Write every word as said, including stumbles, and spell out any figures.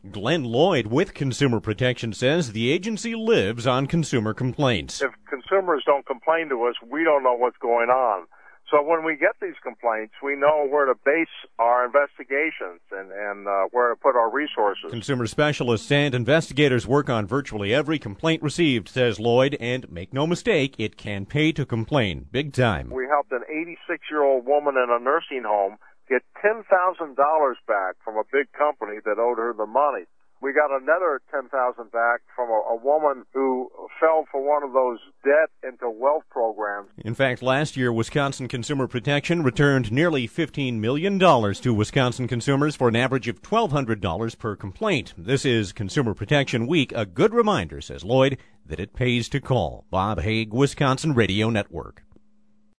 Glenn Lloyd with Consumer Protection says the agency lives on consumer complaints. If consumers don't complain to us, we don't know what's going on. So when we get these complaints, we know where to base our investigations and, and uh, where to put our resources. Consumer specialists and investigators work on virtually every complaint received, says Lloyd, and make no mistake, it can pay to complain. Big time. We helped an eighty-six-year-old woman in a nursing home get ten thousand dollars back from a big company that owed her the money. We got another ten thousand dollars back from a, a woman who fell for one of those debt into wealth programs. In fact, last year, Wisconsin Consumer Protection returned nearly fifteen million dollars to Wisconsin consumers for an average of twelve hundred dollars per complaint. This is Consumer Protection Week, a good reminder, says Lloyd, that it pays to call. Bob Hague, Wisconsin Radio Network.